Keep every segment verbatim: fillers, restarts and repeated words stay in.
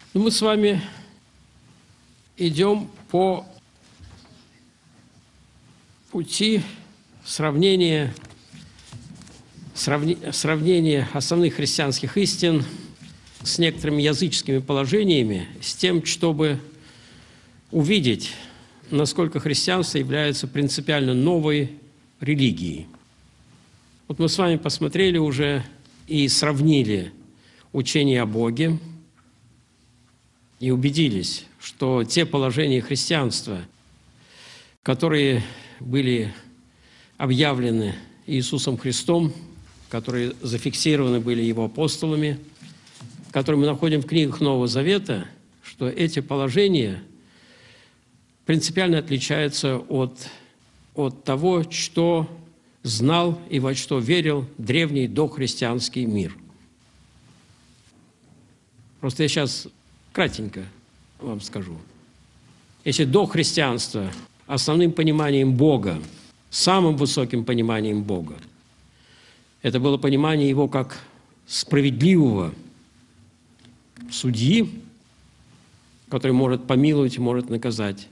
Ну, мы с вами идем по пути сравнения, сравни, сравнения основных христианских истин с некоторыми языческими положениями, с тем, чтобы увидеть, насколько христианство является принципиально новой религией. Вот мы с вами посмотрели уже и сравнили учение о Боге, и убедились, что те положения христианства, которые были объявлены Иисусом Христом, которые зафиксированы были Его апостолами, которые мы находим в книгах Нового Завета, что эти положения принципиально отличаются от, от того, что знал и во что верил древний дохристианский мир. Просто я сейчас кратенько вам скажу. Если до христианства основным пониманием Бога, самым высоким пониманием Бога, это было понимание Его как справедливого судьи, который может помиловать и может наказать.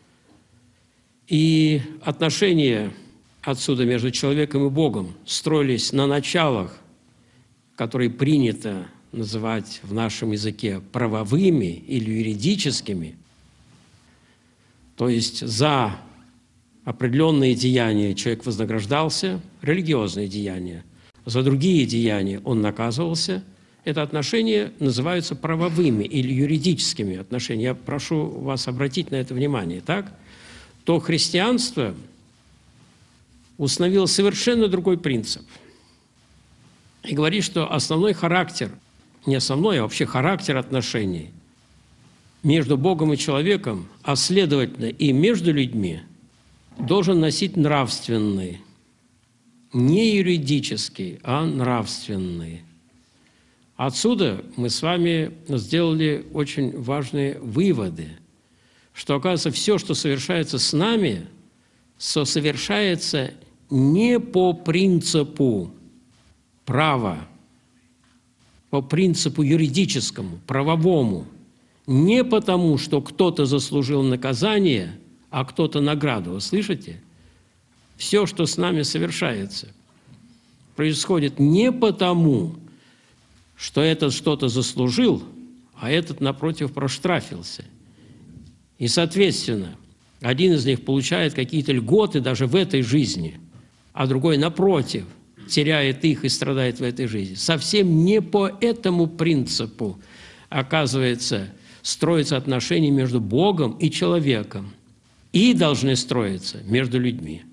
И отношения отсюда между человеком и Богом строились на началах, которые принято называть в нашем языке правовыми или юридическими, то есть за определенные деяния человек вознаграждался, религиозные деяния, за другие деяния он наказывался. Это отношения называются правовыми или юридическими отношениями. Я прошу вас обратить на это внимание. Так? То христианство установило совершенно другой принцип и говорит, что основной характер, не основной, а вообще характер отношений между Богом и человеком, а следовательно и между людьми, должен носить нравственный, не юридический, а нравственный. Отсюда мы с вами сделали очень важные выводы, что, оказывается, все, что совершается с нами, совершается не по принципу права, по принципу юридическому, правовому, не потому, что кто-то заслужил наказание, а кто-то награду. Вы слышите? Все, что с нами совершается, происходит не потому, что этот что-то заслужил, а этот, напротив, проштрафился. И, соответственно, один из них получает какие-то льготы даже в этой жизни, а другой, напротив, теряет их и страдает в этой жизни. Совсем не по этому принципу, оказывается, строятся отношения между Богом и человеком. И должны строиться между людьми.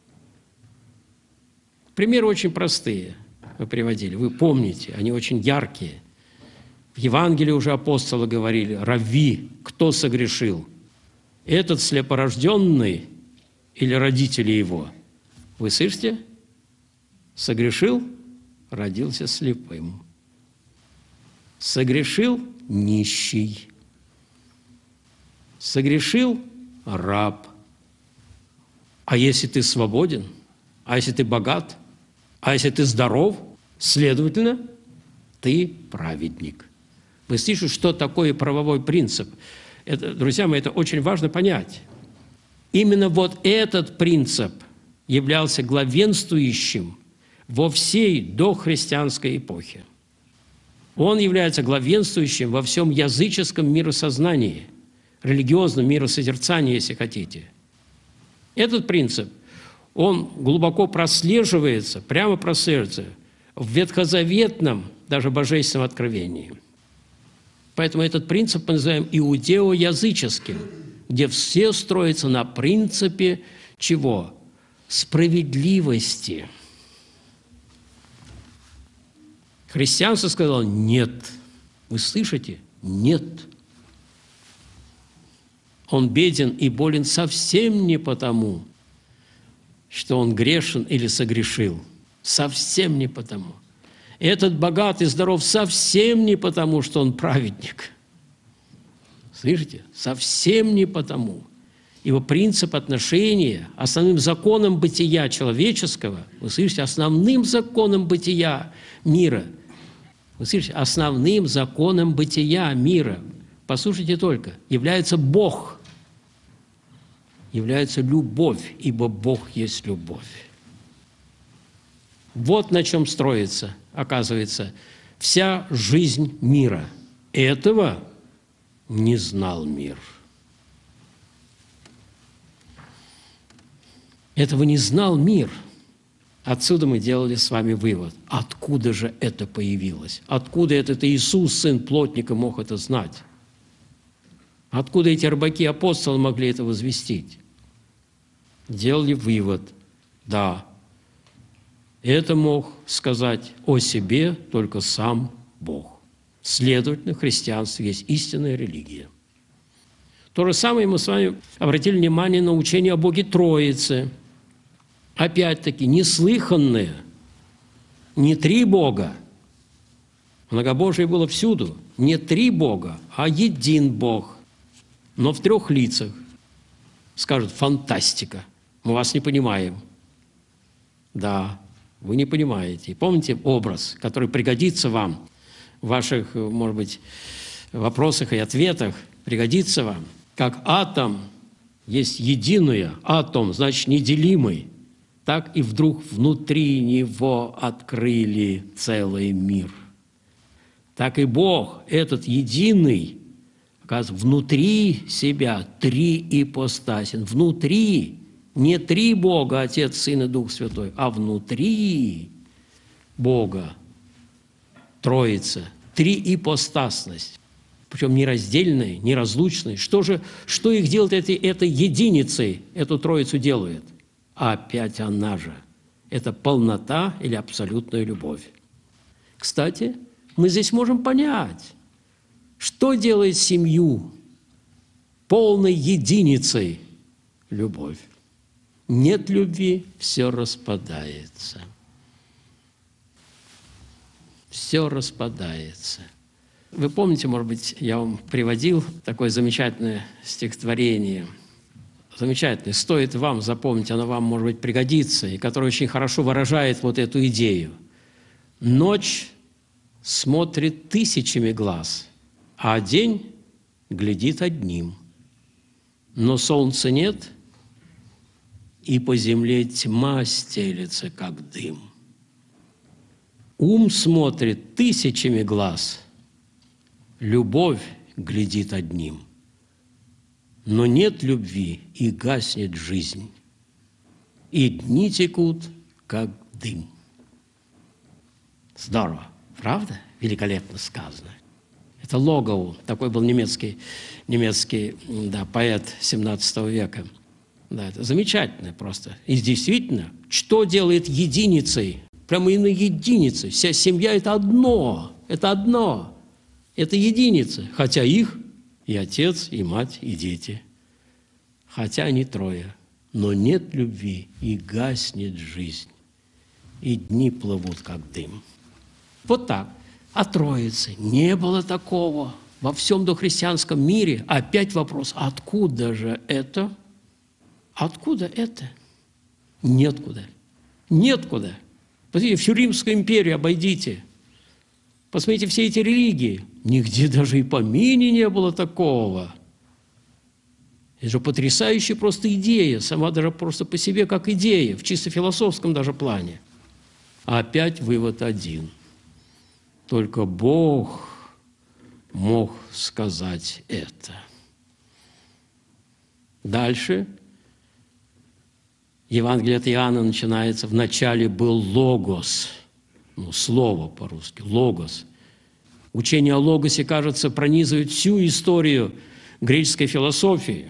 Примеры очень простые мы приводили. Вы помните, они очень яркие. В Евангелии уже апостолы говорили: «Равви, кто согрешил? Этот слепорожденный или родители его?» Вы слышите? Согрешил, родился слепым. Согрешил – нищий. Согрешил – раб. А если ты свободен? А если ты богат? А если ты здоров? Следовательно, ты праведник. Вы слышите, что такое правовой принцип? Это, друзья мои, это очень важно понять. Именно вот этот принцип являлся главенствующим во всей дохристианской эпохе. Он является главенствующим во всем языческом миросознании, религиозном миросозерцании, если хотите. Этот принцип, он глубоко прослеживается, прямо прослеживается в ветхозаветном, даже божественном откровении. Поэтому этот принцип мы называем иудео-языческим, где все строится на принципе чего? Справедливости. Христианство сказало «нет». Вы слышите? Нет. Он беден и болен совсем не потому, что он грешен или согрешил. Совсем не потому. Этот богат и здоров совсем не потому, что он праведник. Слышите? Совсем не потому. Его принцип отношения, основным законом бытия человеческого, вы слышите, основным законом бытия мира, вы слышите, основным законом бытия мира послушайте только, является Бог, является любовь, ибо Бог есть любовь. Вот на чем строится, оказывается, вся жизнь мира. Этого не знал мир. Этого не знал мир. Отсюда мы делали с вами вывод. Откуда же это появилось? Откуда этот Иисус, сын плотника, мог это знать? Откуда эти рыбаки-апостолы могли это возвестить? Делали вывод. Да, это мог сказать о себе только сам Бог. Следовательно, христианство есть истинная религия. То же самое мы с вами обратили внимание на учение о Боге Троицы. Опять-таки, неслыханное, не три Бога. Многобожие было всюду. Не три Бога, а един Бог, но в трех лицах. Скажут, фантастика, мы вас не понимаем. Да, вы не понимаете. Помните образ, который пригодится вам в ваших, может быть, вопросах и ответах, пригодится вам. Как атом есть единое, атом, значит, неделимый, так и вдруг внутри него открыли целый мир. Так и Бог, этот единый, оказывается, внутри себя три ипостаси. Внутри не три Бога, Отец, Сын и Дух Святой, а внутри Бога Троица, триипостасность, причем нераздельная, неразлучная. Что же, что их делает этой, этой единицей, эту Троицу делает? А опять она же. Это полнота или абсолютная любовь. Кстати, мы здесь можем понять, что делает семью полной единицей любовь. Нет любви, все распадается. Все распадается. Вы помните, может быть, я вам приводил такое замечательное стихотворение, замечательное, стоит вам запомнить, оно вам, может быть, пригодится, и которое очень хорошо выражает вот эту идею. Ночь смотрит тысячами глаз, а день глядит одним. Но солнца нет, и по земле тьма стелется, как дым. Ум смотрит тысячами глаз, любовь глядит одним. Но нет любви, и гаснет жизнь, и дни текут, как дым. Здорово, правда? Великолепно сказано. Это Логоу, такой был немецкий, немецкий да, поэт семнадцатого века. Да, это замечательно просто. И действительно, что делает единицей? Прямо именно единицей. Вся семья – это одно, это одно, это единица. Хотя их и отец, и мать, и дети. Хотя они трое. Но нет любви, и гаснет жизнь, и дни плывут, как дым. Вот так. А Троицы не было такого во всем дохристианском мире. Опять вопрос, откуда же это? Откуда это? Неоткуда. Неоткуда. Посмотрите, всю Римскую империю обойдите. Посмотрите, все эти религии. Нигде даже и помине не было такого. Это же потрясающая просто идея, сама даже просто по себе как идея, в чисто философском даже плане. А опять вывод один. Только Бог мог сказать это. Дальше Евангелие от Иоанна начинается. Вначале был Логос, ну, слово по-русски, Логос. Учение о Логосе, кажется, пронизывает всю историю греческой философии.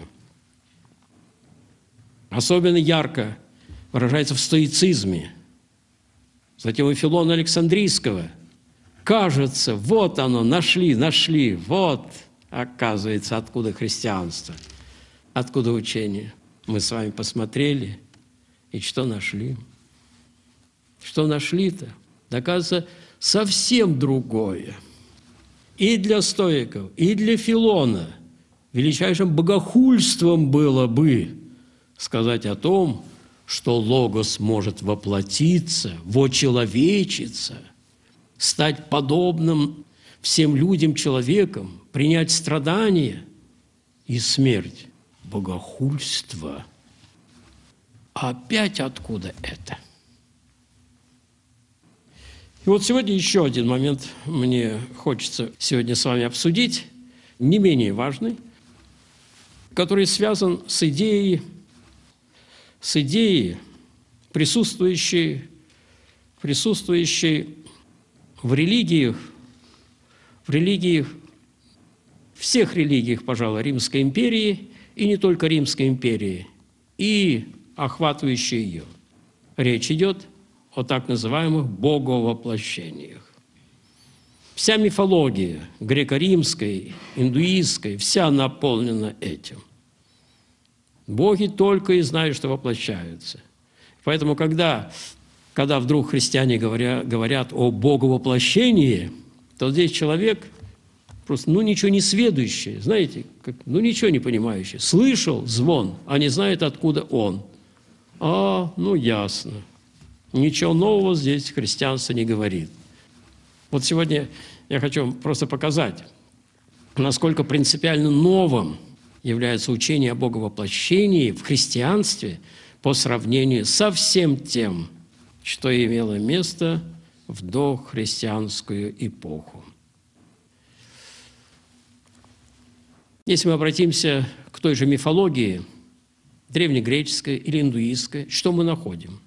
Особенно ярко выражается в стоицизме. Затем у Филона Александрийского. Кажется, вот оно, нашли, нашли, вот, оказывается, откуда христианство, откуда учение. Мы с вами посмотрели, и что нашли? Что нашли-то? Оказывается, совсем другое. И для стоиков, и для Филона величайшим богохульством было бы сказать о том, что Логос может воплотиться, вочеловечиться, стать подобным всем людям, человекам принять страдания и смерть. Богохульство. А опять откуда это? И вот сегодня еще один момент мне хочется сегодня с вами обсудить, не менее важный, который связан с идеей, с идеей, присутствующей, присутствующей в религиях, в религиях, всех религиях, пожалуй, Римской империи, и не только Римской империи, и охватывающей ее. Речь идет о так называемых боговоплощениях. Вся мифология греко-римской, индуистской, вся наполнена этим. Боги только и знают, что воплощаются. Поэтому, когда, когда вдруг христиане говоря, говорят о боговоплощении, то здесь человек просто, ну, ничего не сведущий, знаете, как, ну, ничего не понимающий. Слышал звон, а не знает, откуда он. А, ну, ясно. Ничего нового здесь христианство не говорит. Вот сегодня я хочу просто показать, насколько принципиально новым является учение о боговоплощении в христианстве по сравнению со всем тем, что имело место в дохристианскую эпоху. Если мы обратимся к той же мифологии, древнегреческой или индуистской, что мы находим?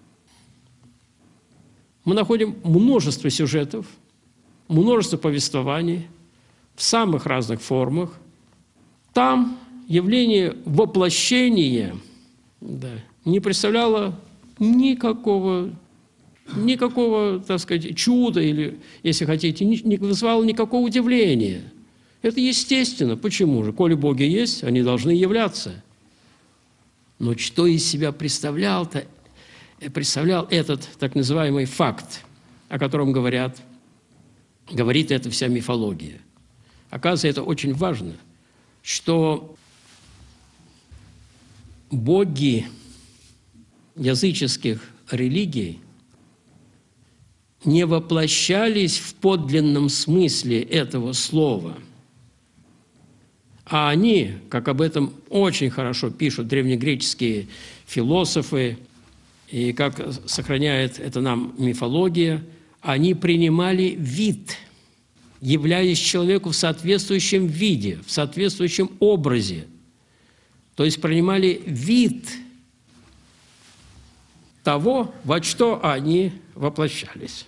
Мы находим множество сюжетов, множество повествований в самых разных формах. Там явление воплощения, да, не представляло никакого, никакого, так сказать, чуда или, если хотите, не вызывало никакого удивления. Это естественно. Почему же? Коли боги есть, они должны являться. Но что из себя представлял-то, представлял этот так называемый факт, о котором говорят, говорит эта вся мифология? Оказывается, это очень важно, что боги языческих религий не воплощались в подлинном смысле этого слова, а они, как об этом очень хорошо пишут древнегреческие философы, и как сохраняет это нам мифология, они принимали вид, являясь человеку в соответствующем виде, в соответствующем образе. То есть принимали вид того, во что они воплощались.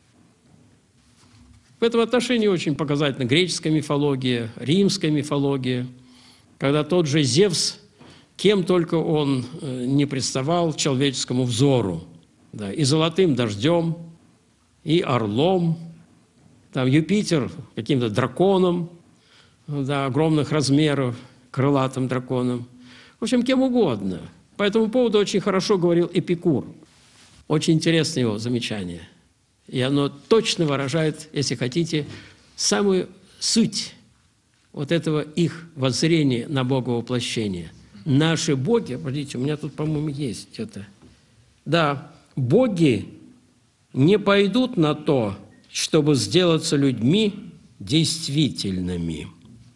В этом отношении очень показательна греческая мифология, римская мифология, когда тот же Зевс, кем только он не представал человеческому взору, да, и золотым дождем, и орлом, там Юпитер каким-то драконом, да, огромных размеров, крылатым драконом, в общем, кем угодно. По этому поводу очень хорошо говорил Эпикур. Очень интересное его замечание. И оно точно выражает, если хотите, самую суть вот этого их воззрения на боговоплощение. Наши боги, подождите, у меня тут, по-моему, есть это. Да, боги не пойдут на то, чтобы сделаться людьми действительными.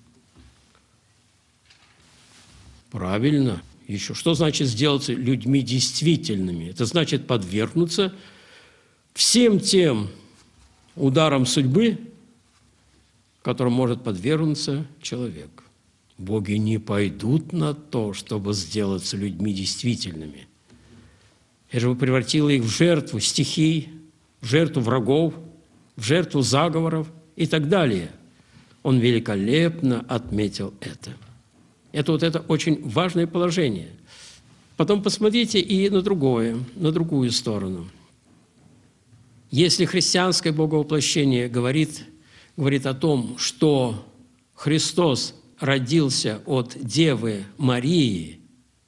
Правильно. Еще что значит сделаться людьми действительными? Это значит подвергнуться всем тем ударам судьбы, которым может подвергнуться человек. Боги не пойдут на то, чтобы сделаться людьми действительными. Это же превратило их в жертву стихий, в жертву врагов, в жертву заговоров и так далее. Он великолепно отметил это. Это вот это очень важное положение. Потом посмотрите и на другое, на другую сторону. Если христианское боговоплощение говорит, говорит о том, что Христос родился от Девы Марии,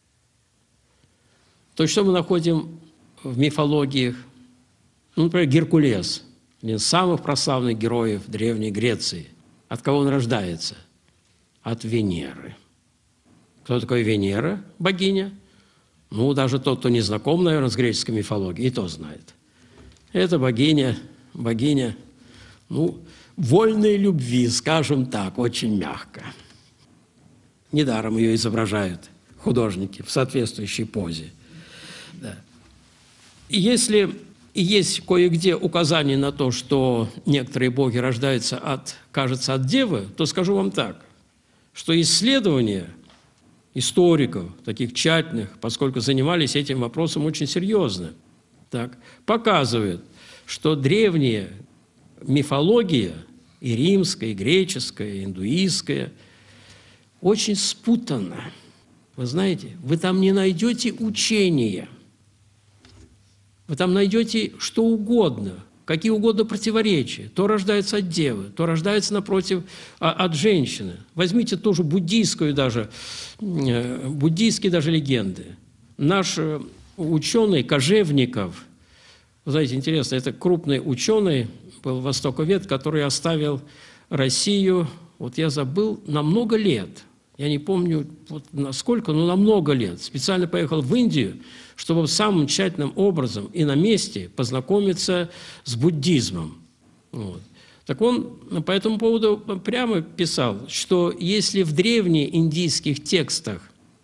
то что мы находим в мифологиях? Ну, например, Геркулес, один из самых прославленных героев Древней Греции. От кого он рождается? От Венеры. Кто такая Венера, богиня? Ну, даже тот, кто не знаком, наверное, с греческой мифологией, и то знает. Это богиня, богиня, ну, вольной любви, скажем так, очень мягко. Недаром ее изображают художники в соответствующей позе. Да. Если есть кое-где указание на то, что некоторые боги рождаются от, кажется, от девы, то скажу вам так, что исследования историков, таких тщательных, поскольку занимались этим вопросом очень серьезно, так, показывают, что древняя мифология, и римская, и греческая, и индуистская, очень спутана. Вы знаете, вы там не найдете учения, вы там найдете что угодно, какие угодно противоречия. То рождается от девы, то рождается, напротив, от женщины. Возьмите тоже буддийскую даже, буддийские даже легенды. Наш ученый Кожевников, вы знаете, интересно, это крупный ученый, был востоковед, который оставил Россию, вот я забыл, на много лет. Я не помню, вот насколько, но на много лет. Специально поехал в Индию, чтобы самым тщательным образом и на месте познакомиться с буддизмом. Вот. Так он по этому поводу прямо писал, что если в древнеиндийских текстах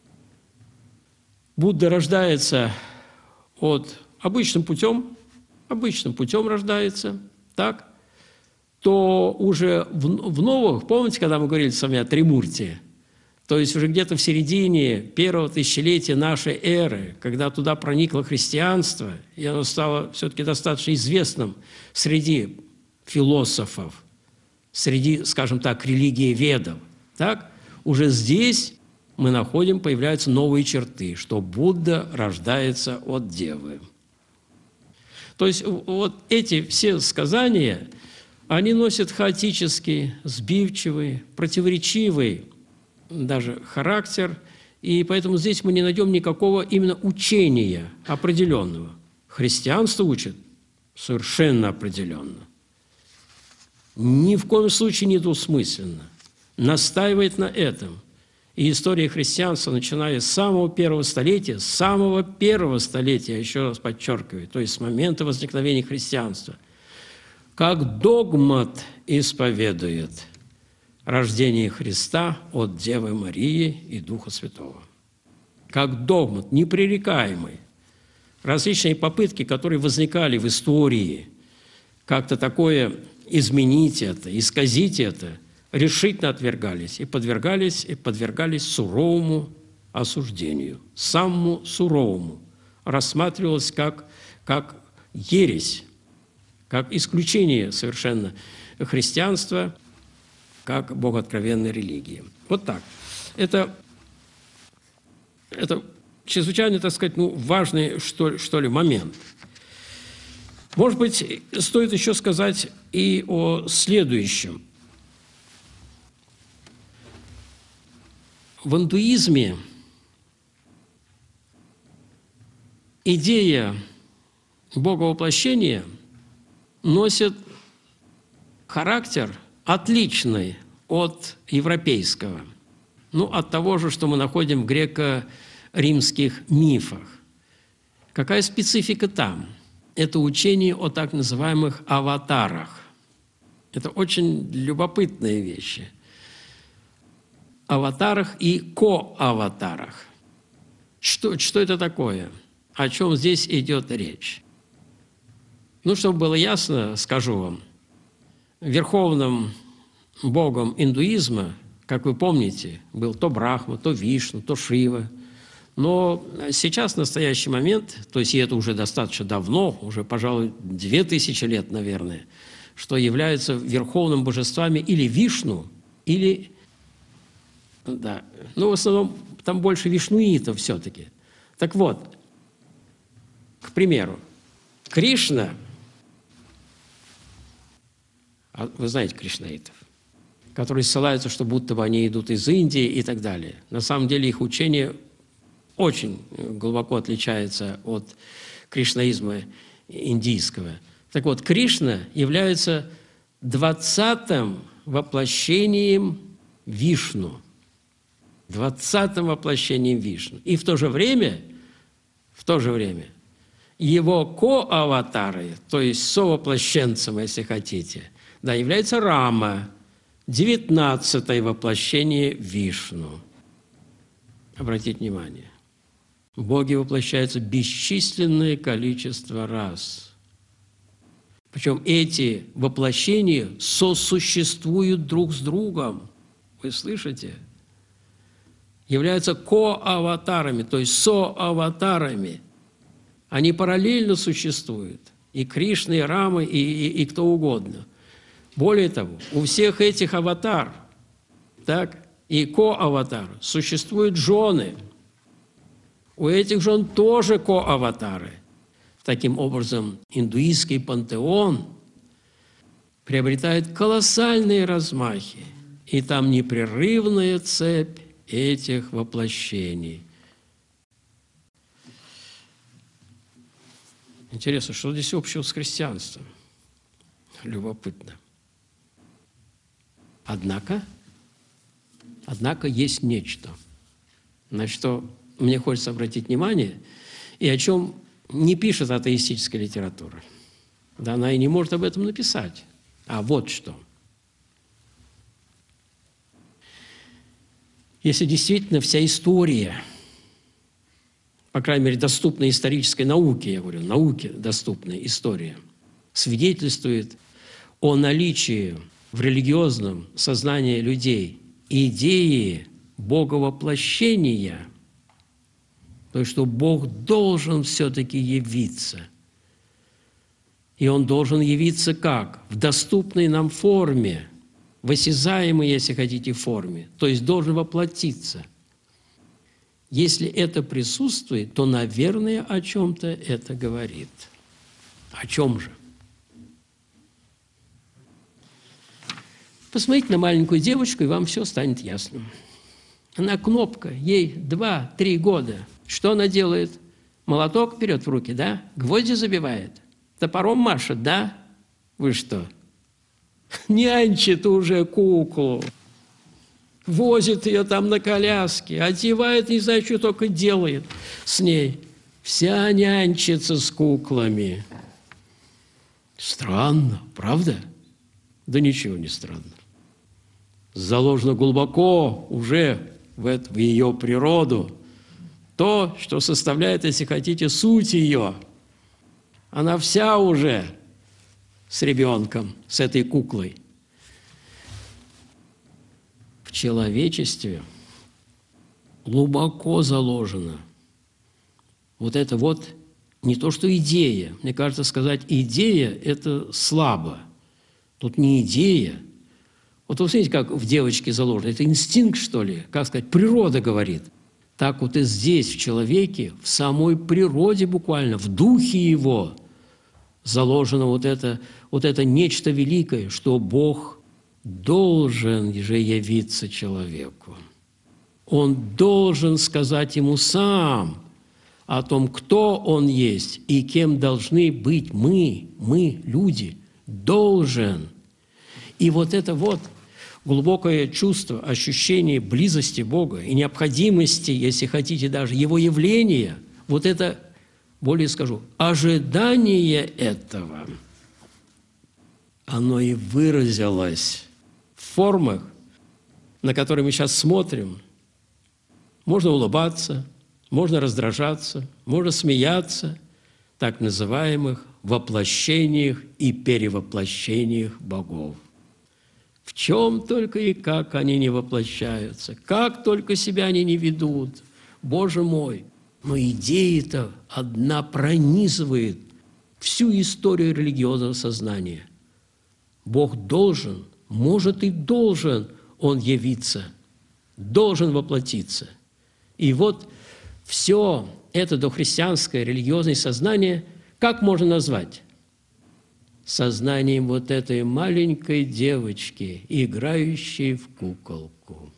Будда рождается от обычным путем, обычным путем рождается, так, то уже в, в новых, помните, когда мы говорили с вами о Тримурти, то есть уже где-то в середине первого тысячелетия нашей эры, когда туда проникло христианство, и оно стало все-таки достаточно известным среди философов, среди, скажем так, религии ведов, так, уже здесь мы находим, появляются новые черты, что Будда рождается от девы. То есть вот эти все сказания, они носят хаотический, сбивчивый, противоречивый даже характер, и поэтому здесь мы не найдем никакого именно учения определенного. Христианство учит совершенно определенно. Ни в коем случае недвусмысленно. Настаивает на этом. И история христианства, начиная с самого первого столетия, с самого первого столетия, я еще раз подчеркиваю, то есть с момента возникновения христианства, как догмат исповедует рождение Христа от Девы Марии и Духа Святого. Как догмат, непререкаемый. Различные попытки, которые возникали в истории, как-то такое изменить это, исказить это, решительно отвергались и подвергались, и подвергались суровому осуждению, самому суровому. Рассматривалось как, как ересь, как исключение совершенно христианства, как богооткровенной религии. Вот так. Это, это чрезвычайно, так сказать, ну, важный, что, что ли, момент. Может быть, стоит еще сказать и о следующем. В индуизме идея боговоплощения носит характер отличный от европейского, ну, от того же, что мы находим в греко-римских мифах. Какая специфика там? Это учение о так называемых аватарах. Это очень любопытные вещи. Аватарах и коаватарах. Что, что это такое? О чем здесь идет речь? Ну, чтобы было ясно, скажу вам. Верховным богом индуизма, как вы помните, был то Брахма, то Вишну, то Шива. Но сейчас, в настоящий момент, то есть и это уже достаточно давно, уже, пожалуй, две тысячи лет, наверное, что являются верховными божествами или Вишну, или, да, ну, в основном там больше вишнуитов все-таки. Так вот, к примеру, Кришна, вы знаете кришнаитов, которые ссылаются, что будто бы они идут из Индии и так далее. На самом деле их учение очень глубоко отличается от кришнаизма индийского. Так вот, Кришна является двадцатым воплощением Вишну. Двадцатым воплощением Вишну. И в то же время, в то же время, его коаватары, то есть совоплощенцем, если хотите, да, является Рама, девятнадцатое воплощение Вишну. Обратите внимание, боги воплощаются бесчисленное количество раз. Причем эти воплощения сосуществуют друг с другом. Вы слышите? Являются ко-аватарами, то есть со-аватарами. Они параллельно существуют. И Кришна, и Рама, и, и, и кто угодно. Более того, у всех этих аватар, так, и ко-аватар существуют жены. У этих жен тоже ко-аватары. Таким образом, индуистский пантеон приобретает колоссальные размахи, и там непрерывная цепь этих воплощений. Интересно, что здесь общего с христианством? Любопытно. Однако, однако есть нечто, на что мне хочется обратить внимание, и о чем не пишет атеистическая литература. Да, она и не может об этом написать. А вот что. Если действительно вся история, по крайней мере, доступная исторической науке, я говорю, науке доступная история, свидетельствует о наличии в религиозном сознании людей идеи боговоплощения, то есть, что Бог должен все-таки явиться. И Он должен явиться как? В доступной нам форме, в осязаемой, если хотите, форме, то есть должен воплотиться. Если это присутствует, то, наверное, о чем-то это говорит. О чем же? Посмотрите на маленькую девочку, и вам все станет ясно. Она кнопка, ей два-три года. Что она делает? Молоток берет в руки, да? Гвозди забивает. Топором машет, да? Вы что? Нянчит уже куклу. Возит ее там на коляске, одевает, не знаю, что только делает с ней. Вся нянчится с куклами. Странно, правда? Да ничего не странно. Заложено глубоко уже в, это, в ее природу то, что составляет, если хотите, суть ее. Она вся уже с ребенком, с этой куклой. В человечестве глубоко заложено вот это вот, не то что идея, мне кажется, сказать идея – это слабо. Тут не идея. Вот вы смотрите, как в девочке заложено. Это инстинкт, что ли? Как сказать, природа говорит. Так вот и здесь, в человеке, в самой природе буквально, в духе его заложено вот это, вот это нечто великое, что Бог должен же явиться человеку. Он должен сказать ему сам о том, кто он есть и кем должны быть мы, мы, люди, должен. И вот это вот глубокое чувство, ощущение близости Бога и необходимости, если хотите, даже Его явления, вот это, более скажу, ожидание этого, оно и выразилось в формах, на которые мы сейчас смотрим. Можно улыбаться, можно раздражаться, можно смеяться, так называемых воплощениях и перевоплощениях богов. В чем только и как они не воплощаются, как только себя они не ведут. Боже мой! Но идея-то одна пронизывает всю историю религиозного сознания. Бог должен, может и должен Он явиться, должен воплотиться. И вот все это дохристианское религиозное сознание как можно назвать? Сознанием вот этой маленькой девочки, играющей в куколку.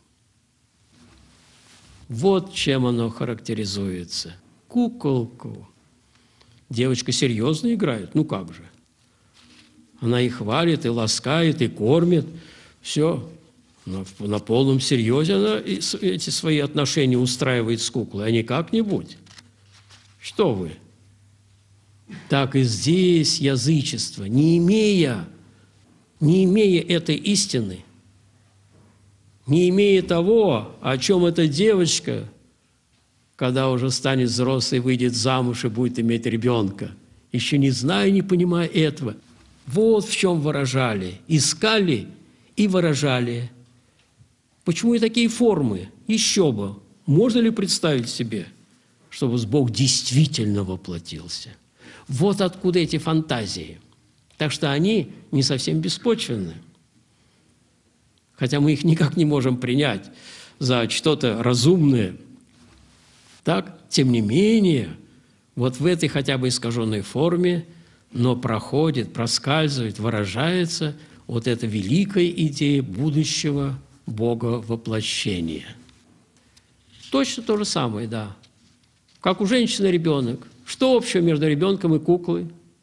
Вот чем оно характеризуется. Куколку. Девочка серьезно играет? Ну как же? Она и хвалит, и ласкает, и кормит. Все. На, на полном серьезе она эти свои отношения устраивает с куклой, а не как-нибудь. Что вы? Так и здесь язычество, не имея не имея этой истины, не имея того, о чем эта девочка, когда уже станет взрослой, выйдет замуж и будет иметь ребенка, еще не зная, не понимая этого, вот в чем выражали, искали и выражали. Почему и такие формы? Еще бы. Можно ли представить себе, чтобы Бог действительно воплотился? Вот откуда эти фантазии. Так что они не совсем беспочвенны. Хотя мы их никак не можем принять за что-то разумное. Так, тем не менее, вот в этой хотя бы искаженной форме, но проходит, проскальзывает, выражается вот эта великая идея будущего Бога воплощения. Точно то же самое, да. Как у женщины ребенок. Что общего между ребенком и куклой?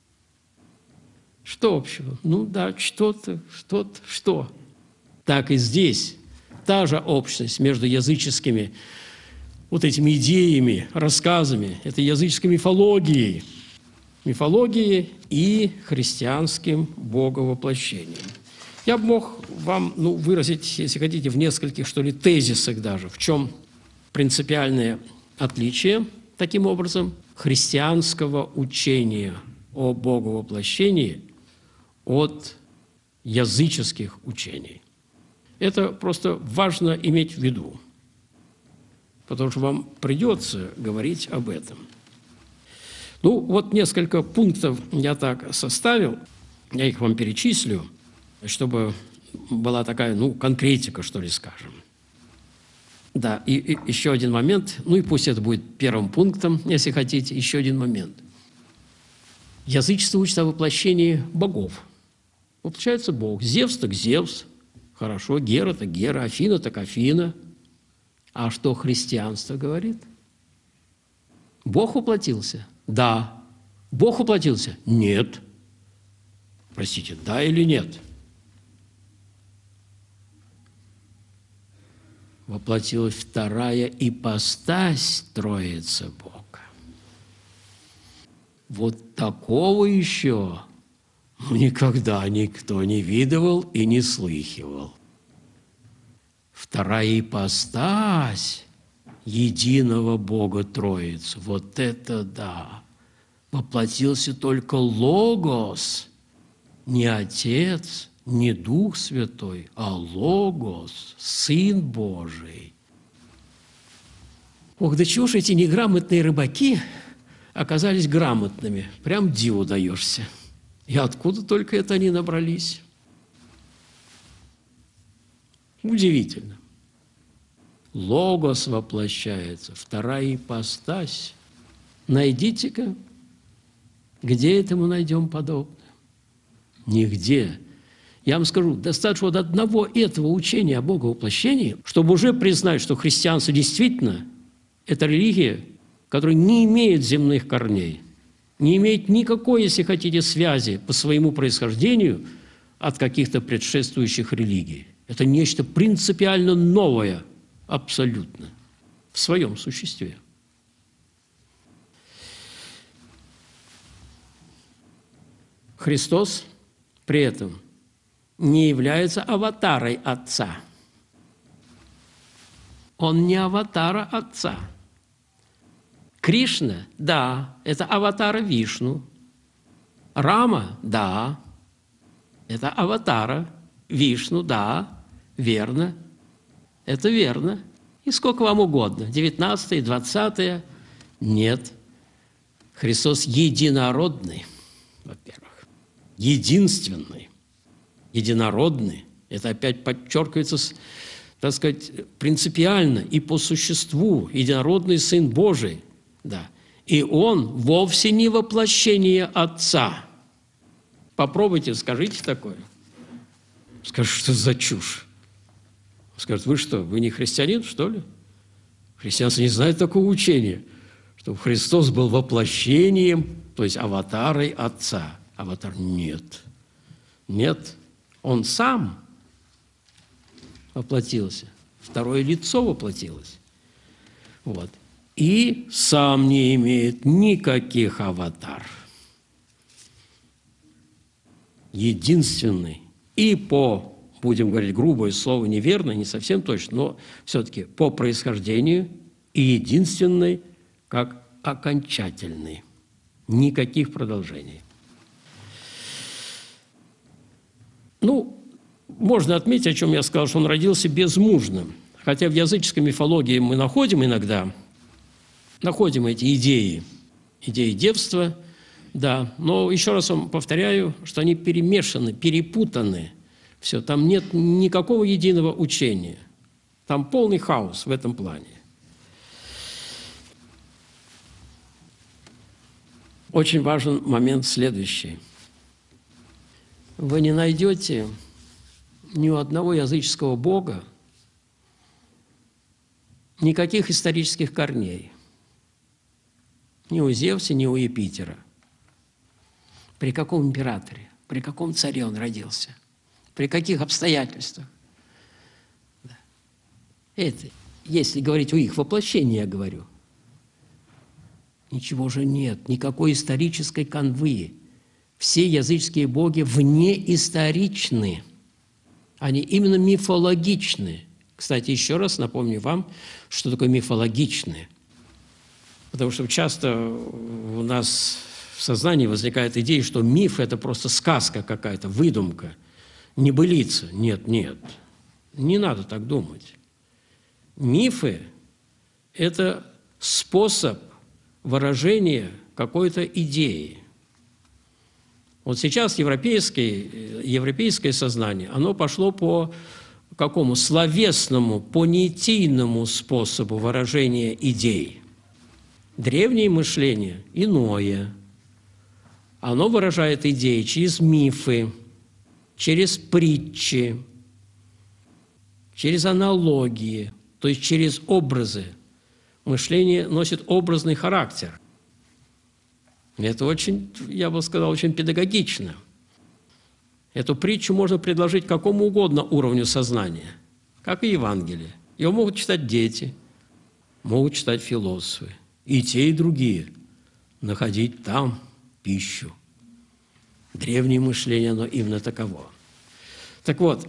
Что общего? Ну да, что-то, что-то, что? Так и здесь та же общность между языческими вот этими идеями, рассказами, этой языческой мифологией, мифологией и христианским боговоплощением. Я бы мог вам ну, выразить, если хотите, в нескольких, что ли, тезисах даже, в чем принципиальное отличие, таким образом, христианского учения о боговоплощении от языческих учений. Это просто важно иметь в виду, потому что вам придется говорить об этом. Ну, вот несколько пунктов я так составил, я их вам перечислю, чтобы была такая, ну, конкретика, что ли, скажем. Да, и, и еще один момент, ну и пусть это будет первым пунктом, если хотите, еще один момент. Язычество учит о воплощении богов. Воплощается Бог. Зевс так Зевс, хорошо, Гера так Гера, Афина так Афина. А что христианство говорит? Бог воплотился? Да. Бог воплотился? Нет. Простите, да или нет? Воплотилась вторая ипостась Троицы Бога. Вот такого еще никогда никто не видывал и не слыхивал. Вторая ипостась единого Бога Троицы. Вот это да! Воплотился только Логос, не Отец, не Дух Святой, а Логос, Сын Божий. Ох, да чего ж эти неграмотные рыбаки оказались грамотными? Прям диву даешься. И откуда только это они набрались? Удивительно. Логос воплощается, вторая ипостась. Найдите-ка, где это мы найдем подобное? Нигде. Я вам скажу, достаточно вот одного этого учения о боговоплощении, чтобы уже признать, что христианство действительно – это религия, которая не имеет земных корней, не имеет никакой, если хотите, связи по своему происхождению от каких-то предшествующих религий. Это нечто принципиально новое, абсолютно, в своем существе. Христос при этом не является аватарой Отца. Он не аватара Отца. Кришна, да, это аватара Вишну. Рама, да, это аватара Вишну, да, верно, это верно. И сколько вам угодно, девятнадцатое, двадцатое, нет. Христос единородный, во-первых, единственный, единородный. Это опять подчеркивается, так сказать, принципиально и по существу, единородный Сын Божий, да. И Он вовсе не воплощение Отца. Попробуйте, скажите такое. Скажут, что за чушь. Скажут, вы что, вы не христианин, что ли? Христианство не знает такого учения, что Христос был воплощением, то есть аватарой Отца. Аватар нет. Нет. Он сам воплотился. Второе лицо воплотилось. Вот. И сам не имеет никаких аватар. Единственный и по, будем говорить грубое слово, неверно, не совсем точно, но все-таки по происхождению и единственной, как окончательный. Никаких продолжений. Ну, можно отметить, о чем я сказал, что он родился безмужным. Хотя в языческой мифологии мы находим иногда, находим эти идеи, идеи девства, да, но еще раз вам повторяю, что они перемешаны, перепутаны. Все, там нет никакого единого учения. Там полный хаос в этом плане. Очень важен момент следующий. Вы не найдете ни у одного языческого бога никаких исторических корней. Ни у Зевса, ни у Юпитера. При каком императоре, при каком царе он родился, при каких обстоятельствах. Это, если говорить о их воплощении, я говорю. Ничего же нет, никакой исторической канвы. Все языческие боги внеисторичны. Они именно мифологичны. Кстати, еще раз напомню вам, что такое мифологичны. Потому что часто у нас в сознании возникает идея, что миф – это просто сказка какая-то, выдумка, небылица. Нет, нет, не надо так думать. Мифы – это способ выражения какой-то идеи. Вот сейчас европейское, европейское сознание, оно пошло по какому словесному, понятийному способу выражения идей. Древнее мышление иное. Оно выражает идеи через мифы, через притчи, через аналогии, то есть через образы. Мышление носит образный характер. Это очень, я бы сказал, очень педагогично. Эту притчу можно предложить какому угодно уровню сознания, как и Евангелие. Его могут читать дети, могут читать философы. И те, и другие. Находить там пищу. Древнее мышление, оно именно таково. Так вот,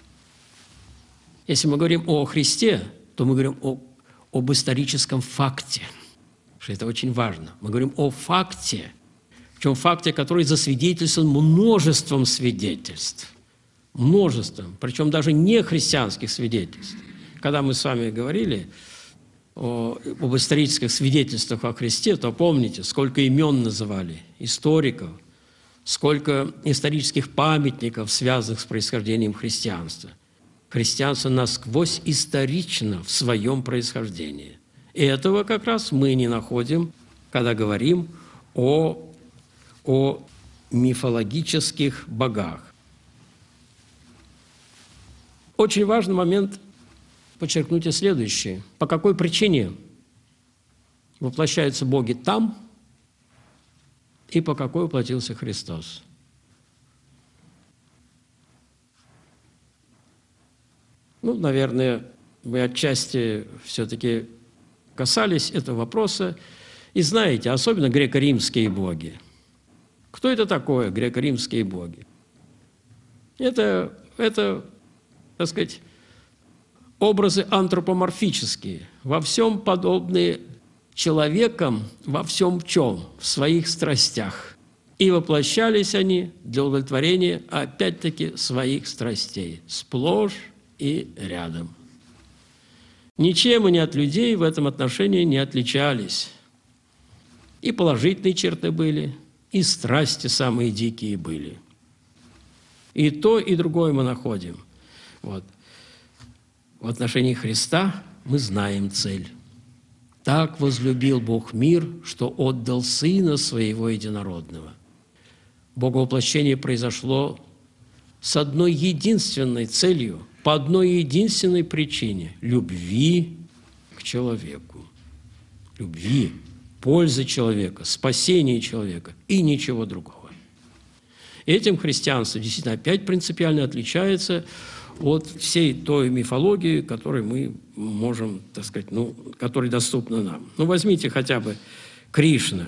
если мы говорим о Христе, то мы говорим о, об историческом факте, что это очень важно. Мы говорим о факте, причем факте, который засвидетельствован множеством свидетельств. Множеством, причем даже не христианских свидетельств. Когда мы с вами говорили о, об исторических свидетельствах о Христе, то помните, сколько имен называли, историков, сколько исторических памятников, связанных с происхождением христианства. Христианство насквозь исторично в своем происхождении. И этого как раз мы не находим, когда говорим о, о мифологических богах. Очень важный момент подчеркнуть и следующее. По какой причине воплощаются боги там и по какой воплотился Христос? Ну, наверное, вы отчасти все-таки касались этого вопроса. И знаете, особенно греко-римские боги. Кто это такое, греко-римские боги? Это, это, так сказать, образы антропоморфические, во всем подобные человеком, во всем в чем? В своих страстях. И воплощались они для удовлетворения, опять-таки, своих страстей, сплошь и рядом. Ничем они от людей в этом отношении не отличались. И положительные черты были, и страсти самые дикие были. И то, и другое мы находим. Вот. В отношении Христа мы знаем цель. «Так возлюбил Бог мир, что отдал Сына Своего Единородного». Боговоплощение произошло с одной единственной целью, по одной единственной причине – любви к человеку. Любви, пользы человека, спасения человека и ничего другого. Этим христианство действительно опять принципиально отличается от всей той мифологии, которой мы можем, так сказать, ну, которая доступна нам. Ну, возьмите хотя бы Кришна.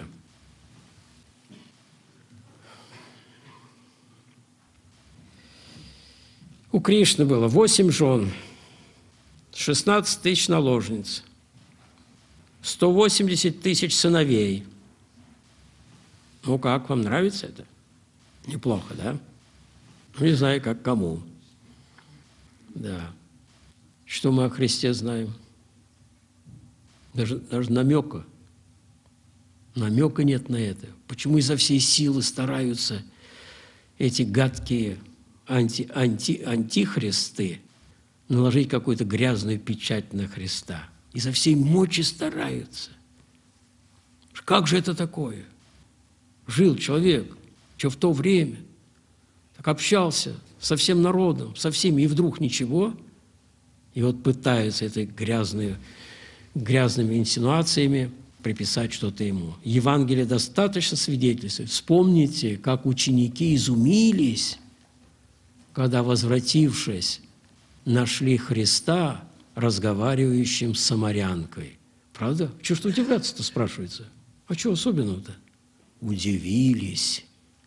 У Кришны было восемь жен, шестнадцать тысяч наложниц, сто восемьдесят тысяч сыновей. Ну как, вам нравится это? Неплохо, да? Ну, не знаю, как кому. Да. Что мы о Христе знаем? Даже, даже намека. Намека нет на это. Почему изо всей силы стараются эти гадкие анти, анти, антихристы наложить какую-то грязную печать на Христа? Изо всей мочи стараются. Как же это такое? Жил человек, что в то время, так общался со всем народом, со всеми, и вдруг ничего. И вот пытаются этой грязной, грязными инсинуациями приписать что-то ему. Евангелие достаточно свидетельствует. Вспомните, как ученики изумились, когда, возвратившись, нашли Христа, разговаривающим с самарянкой. Правда? Чего ж удивляться-то, спрашивается? А чего особенного-то? Удивились.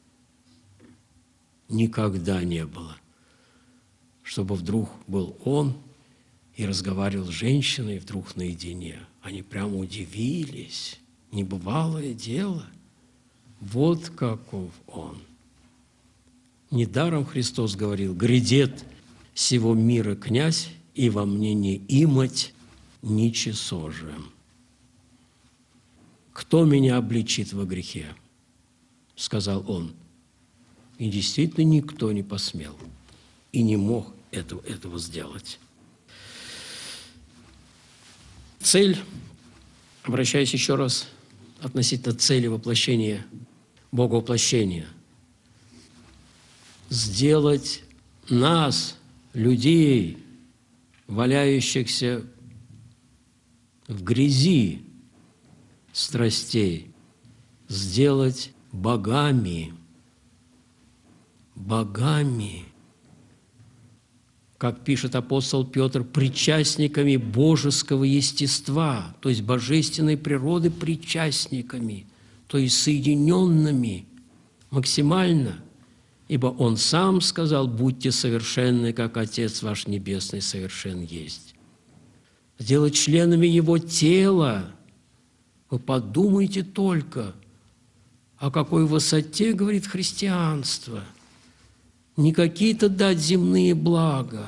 Никогда не было, чтобы вдруг был он и разговаривал с женщиной вдруг наедине. Они прямо удивились. Небывалое дело. Вот каков он. Недаром Христос говорил: «Грядет сего мира князь, и во мне не имать ничего. Кто меня обличит во грехе?» — сказал он. И действительно никто не посмел и не мог этого, этого сделать. Цель, обращаясь еще раз относительно цели воплощения, Боговоплощения, сделать нас, людей, валяющихся в грязи страстей, сделать богами, богами, как пишет апостол Петр, причастниками божеского естества, то есть божественной природы причастниками, то есть соединенными максимально, ибо Он Сам сказал: «Будьте совершенны, как Отец ваш Небесный совершен есть». Сделать членами Его тела. Вы подумайте только, о какой высоте говорит христианство. Не какие-то дать земные блага,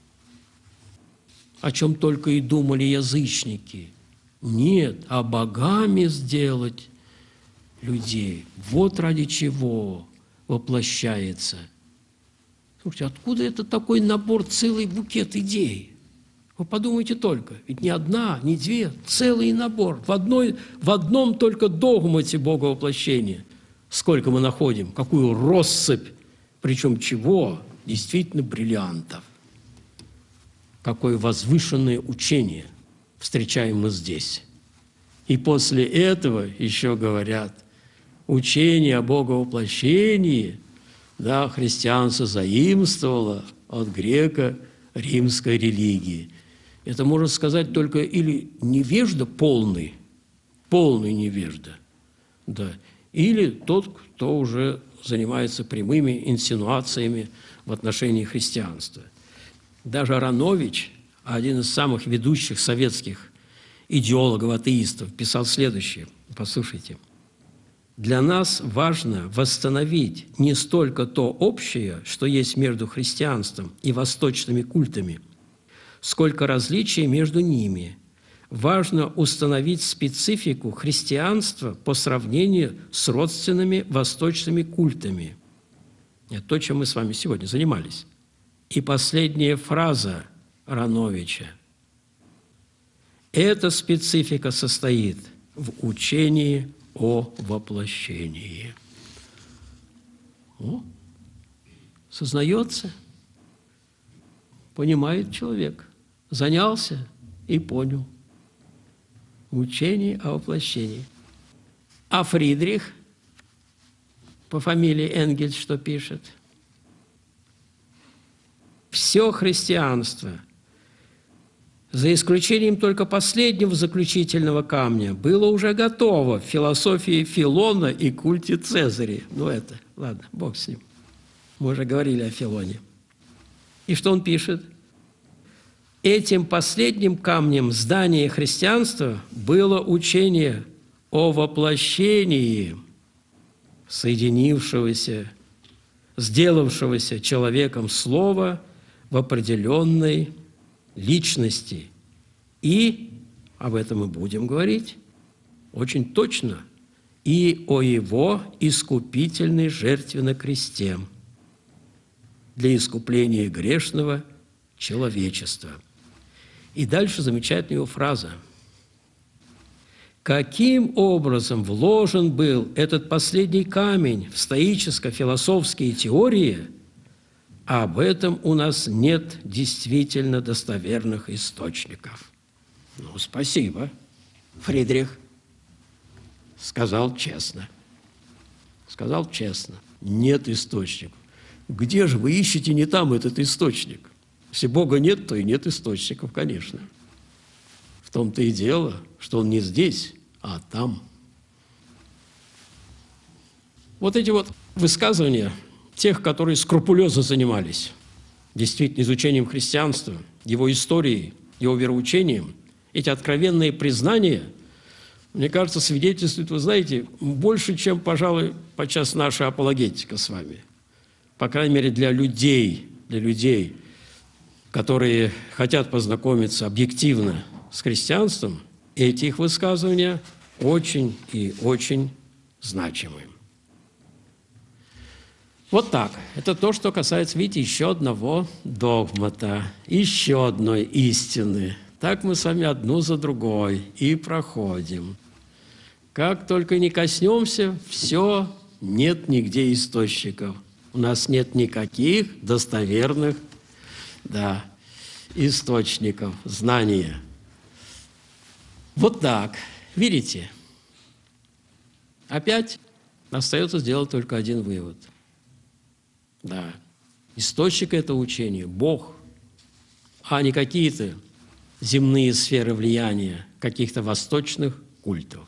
о чем только и думали язычники. Нет, а богами сделать людей. Вот ради чего воплощается. Слушайте, откуда это такой набор, целый букет идей? Вы подумайте только, ведь не одна, не две, целый набор. В, одной, в одном только догмате Боговоплощения. Сколько мы находим, какую россыпь, причем чего? Действительно бриллиантов. Какое возвышенное учение встречаем мы здесь. И после этого еще говорят, учение о Боговоплощении, да, христианство заимствовало от греко-римской религии. Это можно сказать только или невежда полный, полный невежда, да, или тот, кто уже занимается прямыми инсинуациями в отношении христианства. Даже Аронович, один из самых ведущих советских идеологов-атеистов, писал следующее. Послушайте. «Для нас важно восстановить не столько то общее, что есть между христианством и восточными культами, сколько различий между ними. Важно установить специфику христианства по сравнению с родственными восточными культами». Это то, чем мы с вами сегодня занимались. И последняя фраза Ароновича. Эта специфика состоит в учении о воплощении. О, сознается, понимает человек, занялся и понял. Учение о воплощении. А Фридрих по фамилии Энгельс что пишет? Все христианство, за исключением только последнего заключительного камня, было уже готово в философии Филона и культе Цезаря. Ну это, ладно, бог с ним. Мы уже говорили о Филоне. И что он пишет? Этим последним камнем здания христианства было учение о воплощении соединившегося, сделавшегося человеком слова в определенной личности. И, об этом мы будем говорить, очень точно, и о его искупительной жертве на кресте для искупления грешного человечества. И дальше замечательная его фраза. Каким образом вложен был этот последний камень в стоическо-философские теории, об этом у нас нет действительно достоверных источников. Ну, спасибо, Фридрих. Сказал честно. Сказал честно. Нет источников. Где же вы ищете не там этот источник? Если Бога нет, то и нет источников, конечно. В том-то и дело, что Он не здесь, а там. Вот эти вот высказывания тех, которые скрупулезно занимались действительно изучением христианства, его историей, его вероучением, эти откровенные признания, мне кажется, свидетельствуют, вы знаете, больше, чем, пожалуй, подчас наша апологетика с вами. По крайней мере, для людей, для людей, которые хотят познакомиться объективно с христианством, эти их высказывания очень и очень значимы. Вот так. Это то, что касается, видите, еще одного догмата, еще одной истины. Так мы с вами одну за другой и проходим. Как только не коснемся, все, нет нигде источников. У нас нет никаких достоверных, да, источников знания. Вот так. Видите? Опять остается сделать только один вывод. Да. Источник этого учения – Бог, а не какие-то земные сферы влияния каких-то восточных культов.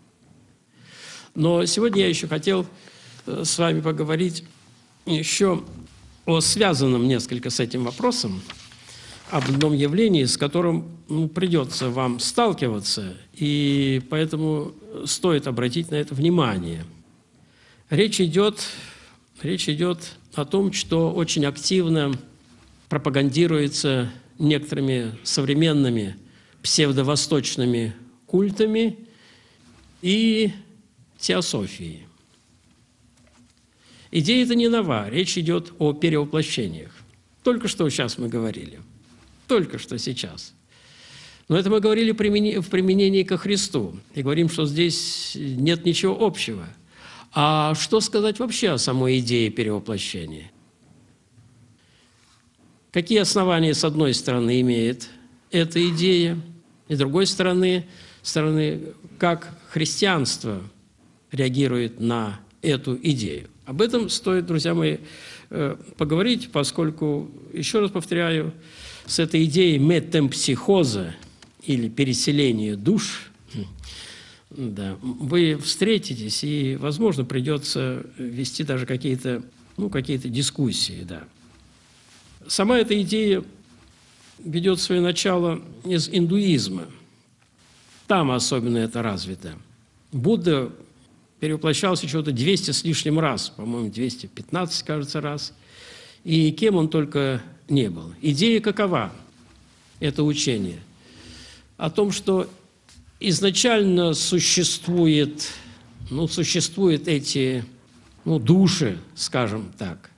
Но сегодня я еще хотел с вами поговорить еще о связанном несколько с этим вопросом, об одном явлении, с которым ну, придется вам сталкиваться, и поэтому стоит обратить на это внимание. Речь идет, речь идет о том, что очень активно пропагандируется некоторыми современными псевдовосточными культами и теософией. Идея эта не нова, речь идет о перевоплощениях. Только что сейчас мы говорили, только что сейчас. Но это мы говорили в применении ко Христу, и говорим, что здесь нет ничего общего. А что сказать вообще о самой идее перевоплощения? Какие основания, с одной стороны, имеет эта идея, и с другой стороны, стороны, как христианство реагирует на эту идею. Об этом стоит, друзья мои, поговорить, поскольку, еще раз повторяю, с этой идеей метемпсихоза или переселения душ, да, вы встретитесь, и, возможно, придется вести даже какие-то, ну, какие-то дискуссии. Да. Сама эта идея ведет свое начало из индуизма. Там особенно это развито. Будда перевоплощался чего-то двести с лишним раз, по-моему, двести пятнадцать, кажется, раз. И кем он только не был. Идея какова? Это учение. О том, что изначально существует, ну, существуют эти ну, души, скажем так,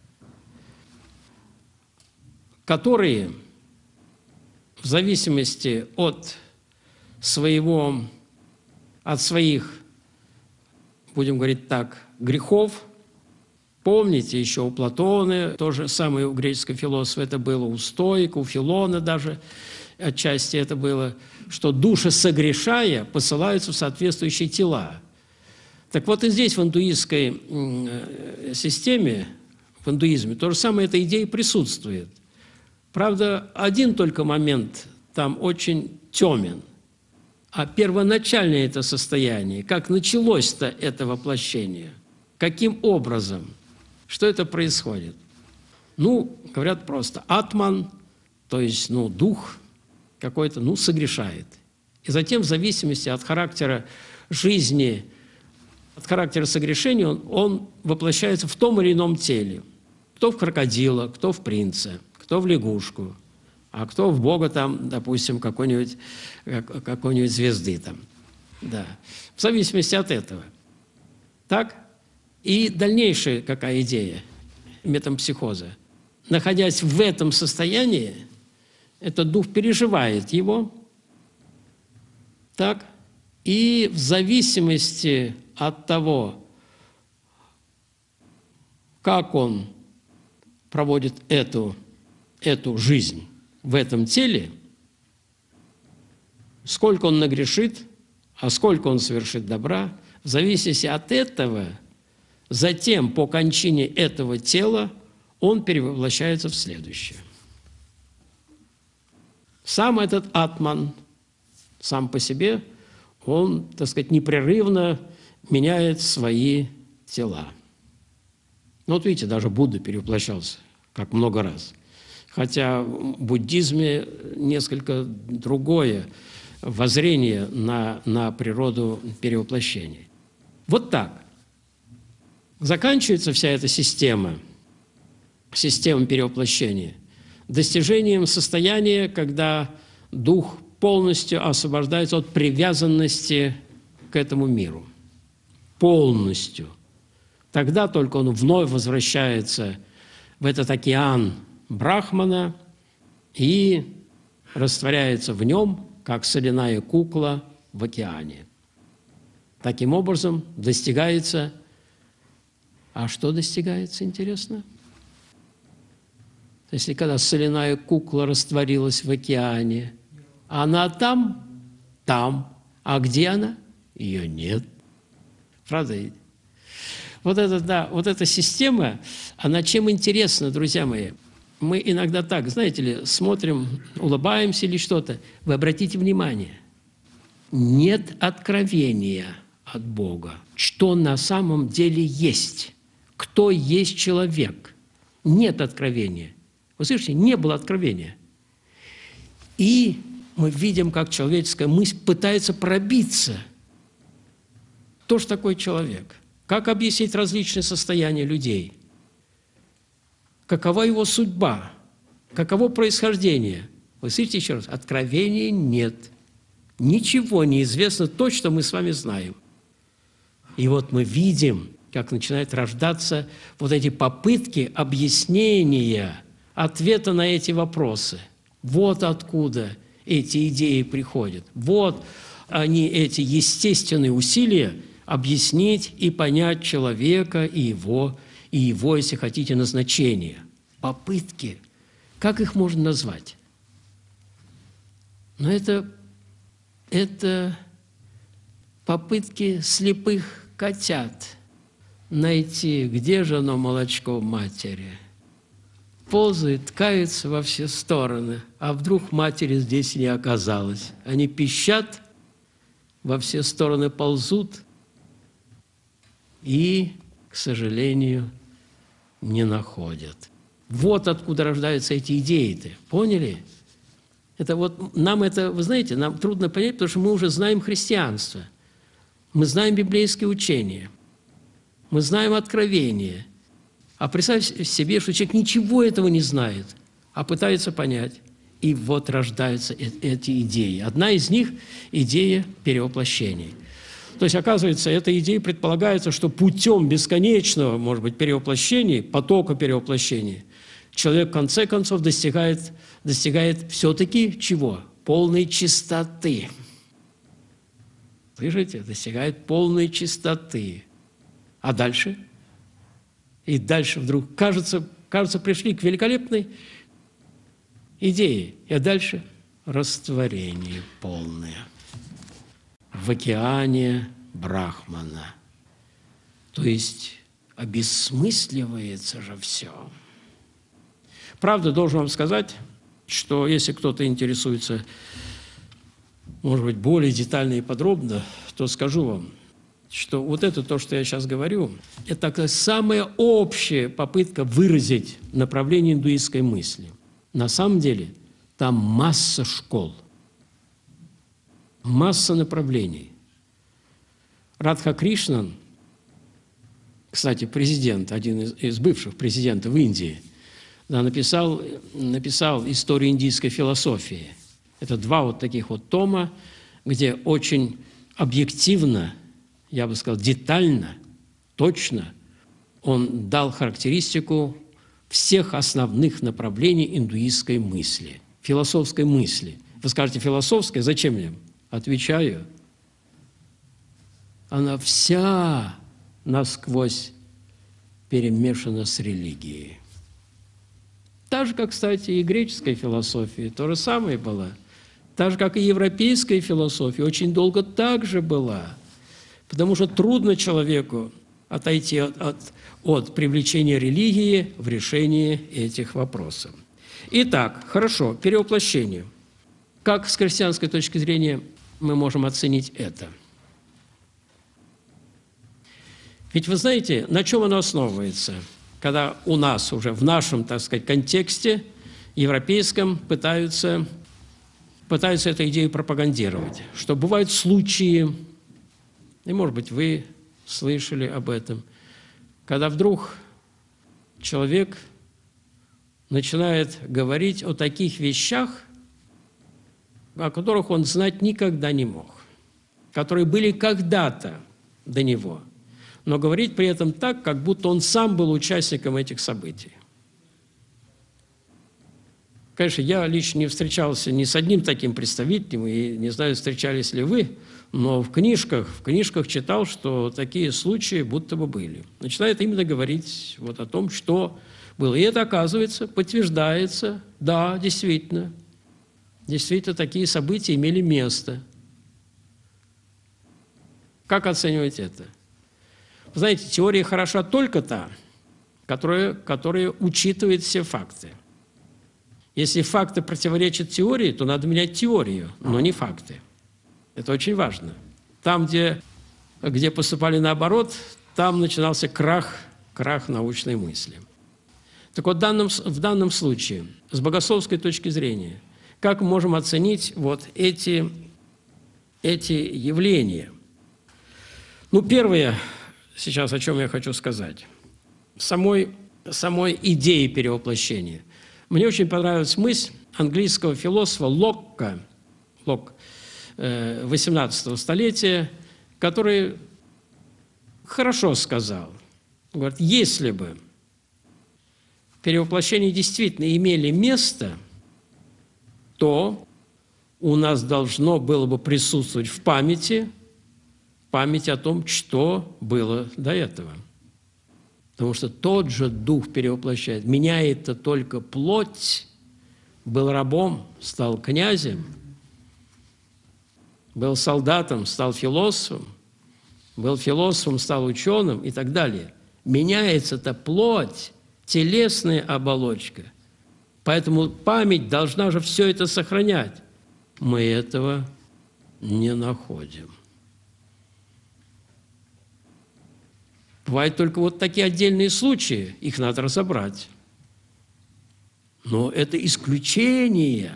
которые в зависимости от своего, от своих, будем говорить так, грехов. Помните, еще у Платона, то же самое у греческого философа, это было у стоика, у Филона даже отчасти это было, что души, согрешая, посылаются в соответствующие тела. Так вот и здесь, в индуистской системе, в индуизме, то же самое эта идея присутствует. Правда, один только момент там очень темен. А первоначальное это состояние, как началось-то это воплощение, каким образом, что это происходит? Ну, говорят просто, атман, то есть, ну, дух какой-то, ну, согрешает. И затем, в зависимости от характера жизни, от характера согрешения, он, он воплощается в том или ином теле. Кто в крокодила, кто в принца, кто в лягушку, а кто в Бога, там, допустим, какой-нибудь, какой-нибудь звезды. Там. Да. В зависимости от этого. Так? И дальнейшая какая идея метампсихоза? Находясь в этом состоянии, этот дух переживает его, так? И в зависимости от того, как он проводит эту, эту жизнь в этом теле, сколько он нагрешит, а сколько он совершит добра, в зависимости от этого, затем по кончине этого тела он перевоплощается в следующее. Сам этот атман, сам по себе, он, так сказать, непрерывно меняет свои тела. Ну, вот видите, даже Будда перевоплощался, как много раз. Хотя в буддизме несколько другое воззрение на, на природу перевоплощения. Вот так. Заканчивается вся эта система, система перевоплощения, достижением состояния, когда дух полностью освобождается от привязанности к этому миру. Полностью. Тогда только он вновь возвращается в этот океан Брахмана и растворяется в нем, как соляная кукла в океане. Таким образом достигается... А что достигается, интересно? Если когда соляная кукла растворилась в океане, она там, там, а где она? Ее нет. Правда? Вот, это, да, вот эта система, она чем интересна, друзья мои? Мы иногда так, знаете ли, смотрим, улыбаемся или что-то. Вы обратите внимание, нет откровения от Бога, что на самом деле есть, кто есть человек. Нет откровения. Вы слышите, не было откровения. И мы видим, как человеческая мысль пытается пробиться. Кто же такой человек? Как объяснить различные состояния людей? Какова его судьба? Каково происхождение? Вы слышите еще раз? Откровения нет. Ничего не известно, то, что мы с вами знаем. И вот мы видим, как начинают рождаться вот эти попытки объяснения, ответа на эти вопросы. Вот откуда эти идеи приходят. Вот они, эти естественные усилия, объяснить и понять человека и его, и его, если хотите, назначение. Попытки. Как их можно назвать? Но это, это попытки слепых котят найти, где же оно молочко матери. Ползает, кается во все стороны, а вдруг матери здесь не оказалось. Они пищат, во все стороны ползут и, к сожалению, не находят. Вот откуда рождаются эти идеи-то. Поняли? Это вот нам это, вы знаете, нам трудно понять, потому что мы уже знаем христианство. Мы знаем библейские учения. Мы знаем откровение. А представь себе, что человек ничего этого не знает, а пытается понять. И вот рождаются эти идеи. Одна из них – идея перевоплощения. То есть, оказывается, эта идея предполагается, что путем бесконечного, может быть, перевоплощения, потока перевоплощения, человек в конце концов достигает, достигает все-таки чего? Полной чистоты. Слышите? Достигает полной чистоты. А дальше? И дальше вдруг, кажется, кажется, пришли к великолепной идее. И дальше растворение полное в океане Брахмана. То есть обессмысливается же все. Правда, должен вам сказать, что если кто-то интересуется, может быть, более детально и подробно, то скажу вам, что вот это то, что я сейчас говорю, это такая самая общая попытка выразить направление индуистской мысли. На самом деле там масса школ, масса направлений. Радха Кришнан, кстати, президент, один из, из бывших президентов Индии, да, написал, написал «Историю индийской философии». Это два вот таких вот тома, где очень объективно, я бы сказал, детально, точно он дал характеристику всех основных направлений индуистской мысли, философской мысли. Вы скажете, философская? Зачем мне? Отвечаю. Она вся насквозь перемешана с религией. Так же, как, кстати, и греческая философия, то же самое была. Так же, как и европейская философия, очень долго так же была. Потому что трудно человеку отойти от, от, от привлечения религии в решении этих вопросов. Итак, хорошо, перевоплощение. Как с христианской точки зрения мы можем оценить это? Ведь вы знаете, на чем оно основывается, когда у нас уже в нашем, так сказать, контексте европейском пытаются, пытаются эту идею пропагандировать, что бывают случаи, и, может быть, вы слышали об этом, когда вдруг человек начинает говорить о таких вещах, о которых он знать никогда не мог, которые были когда-то до него, но говорить при этом так, как будто он сам был участником этих событий. Конечно, я лично не встречался ни с одним таким представителем, и не знаю, встречались ли вы, но в книжках, в книжках читал, что такие случаи будто бы были. Начинает именно говорить вот о том, что было. И это, оказывается, подтверждается, да, действительно, действительно такие события имели место. Как оценивать это? Вы знаете, теория хороша только та, которая, которая учитывает все факты. Если факты противоречат теории, то надо менять теорию, но не факты. Это очень важно. Там, где, где поступали наоборот, там начинался крах, крах научной мысли. Так вот, в данном, в данном случае, с богословской точки зрения, как мы можем оценить вот эти, эти явления? Ну, первое, сейчас о чем я хочу сказать, самой, самой идеи перевоплощения. Мне очень понравилась мысль английского философа Локка, Лок, восемнадцатого столетия, который хорошо сказал. Говорит, если бы перевоплощения действительно имели место, то у нас должно было бы присутствовать в памяти память о том, что было до этого. Потому что тот же дух перевоплощает. Меняет-то только плоть. Был рабом, стал князем. Был солдатом, стал философом. Был философом, стал ученым и так далее. Меняется-то плоть, телесная оболочка. Поэтому память должна же все это сохранять. Мы этого не находим. Бывают только вот такие отдельные случаи, их надо разобрать. Но это исключение.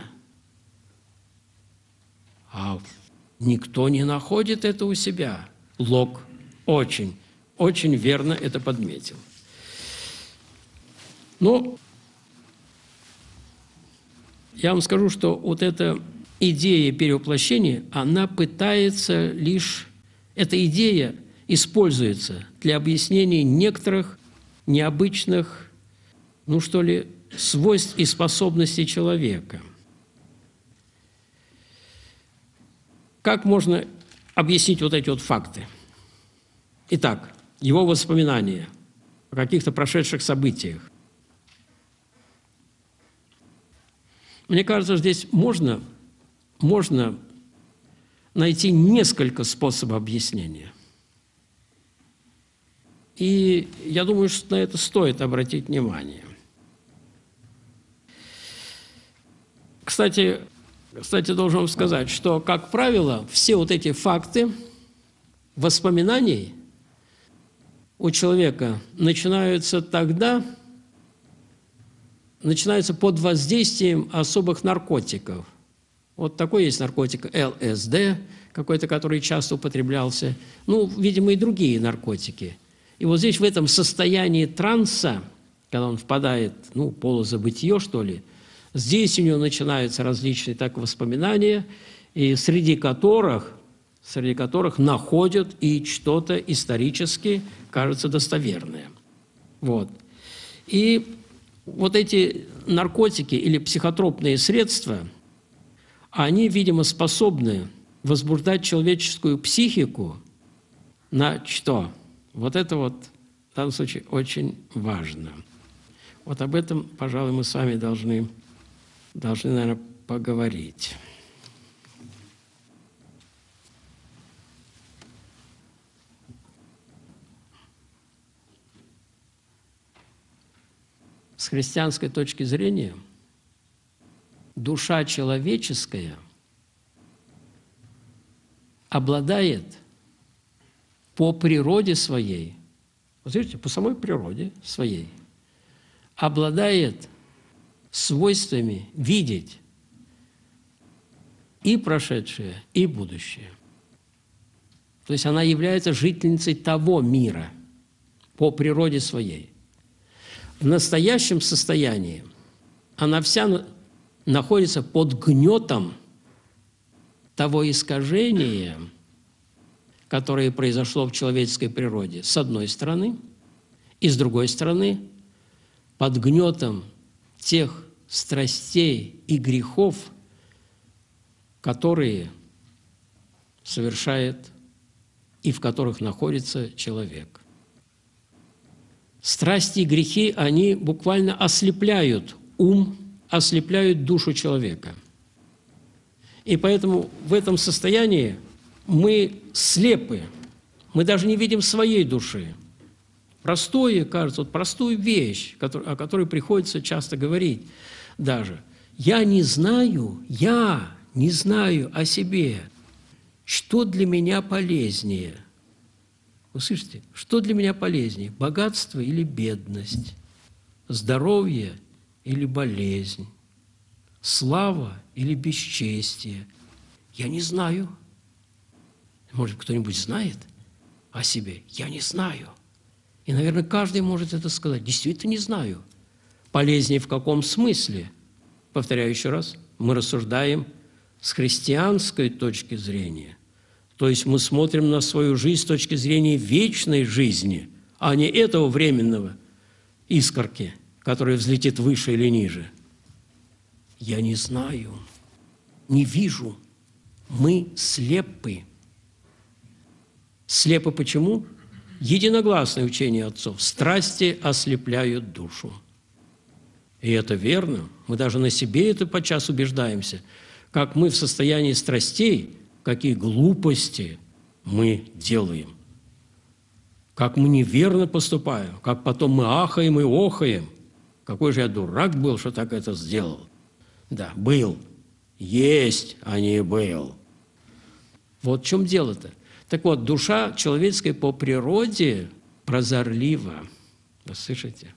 А никто не находит это у себя. Лок очень, очень верно это подметил. Но я вам скажу, что вот эта идея перевоплощения, она пытается лишь, эта идея используется для объяснения некоторых необычных, ну что ли, свойств и способностей человека. Как можно объяснить вот эти вот факты? Итак, его воспоминания о каких-то прошедших событиях. Мне кажется, здесь можно, можно найти несколько способов объяснения. И я думаю, что на это стоит обратить внимание. Кстати, кстати, должен вам сказать, что, как правило, все вот эти факты, воспоминаний у человека начинаются тогда, начинаются под воздействием особых наркотиков. Вот такой есть наркотик эл эс дэ, какой-то, который часто употреблялся. Ну, видимо, и другие наркотики. И вот здесь, в этом состоянии транса, когда он впадает, ну, в полузабытие, что ли, здесь у него начинаются различные так воспоминания, и среди которых, среди которых находят и что-то исторически, кажется, достоверное. Вот. И вот эти наркотики или психотропные средства, они, видимо, способны возбуждать человеческую психику на что? Вот это вот в данном случае очень важно. Вот об этом, пожалуй, мы с вами должны, должны, наверное, поговорить. С христианской точки зрения душа человеческая обладает по природе своей, вот видите, по самой природе своей, обладает свойствами видеть и прошедшее, и будущее. То есть она является жительницей того мира по природе своей. В настоящем состоянии она вся находится под гнетом того искажения, которое произошло в человеческой природе, с одной стороны, и с другой стороны, под гнетом тех страстей и грехов, которые совершает и в которых находится человек. Страсти и грехи, они буквально ослепляют ум, ослепляют душу человека. И поэтому в этом состоянии мы слепы, мы даже не видим своей души. Простое, кажется, вот простую вещь, о которой приходится часто говорить даже. Я не знаю, я не знаю о себе, что для меня полезнее. Вы слышите, что для меня полезнее, богатство или бедность, здоровье или болезнь, слава или бесчестие? Я не знаю. Может, кто-нибудь знает о себе? Я не знаю. И, наверное, каждый может это сказать. Действительно не знаю. Полезнее в каком смысле? Повторяю еще раз, мы рассуждаем с христианской точки зрения. То есть мы смотрим на свою жизнь с точки зрения вечной жизни, а не этого временного искорки, которая взлетит выше или ниже. Я не знаю, не вижу. Мы слепы. Слепы почему? Единогласное учение отцов. Страсти ослепляют душу. И это верно. Мы даже на себе это подчас убеждаемся. Как мы в состоянии страстей, какие глупости мы делаем. Как мы неверно поступаем. Как потом мы ахаем и охаем. Какой же я дурак был, что так это сделал. Да, был. Есть, а не был. Вот в чем дело-то. Так вот, душа человеческая по природе прозорлива. Вы слышите?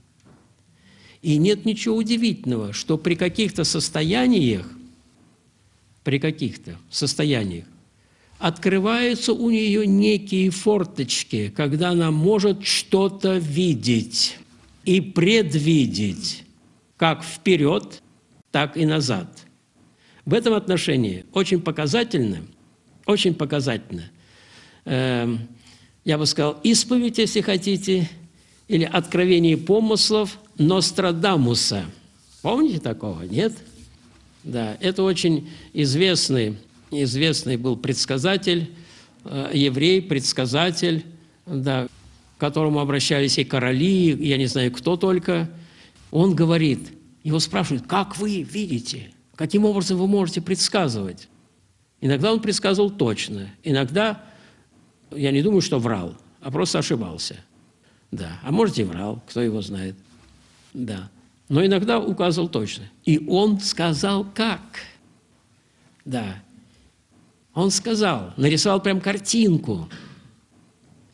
И нет ничего удивительного, что при каких-то состояниях, при каких-то состояниях открываются у нее некие форточки, когда она может что-то видеть и предвидеть, как вперед, так и назад. В этом отношении очень показательно, очень показательно, э, я бы сказал, исповедь, если хотите, или откровение помыслов Нострадамуса. Помните такого? Нет? Да, это очень известный, известный был предсказатель, э, еврей, предсказатель, да, к которому обращались и короли, и я не знаю, кто только. Он говорит, его спрашивают, как вы видите, каким образом вы можете предсказывать? Иногда он предсказывал точно, иногда, я не думаю, что врал, а просто ошибался. Да, а может и врал, кто его знает. Да, но иногда указывал точно. И он сказал как? Да, он сказал, нарисовал прям картинку.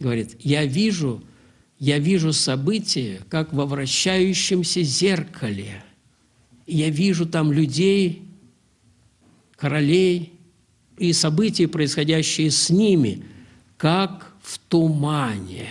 говорит, я вижу, я вижу события, как во вращающемся зеркале. Я вижу там людей, королей и события, происходящие с ними, как в тумане.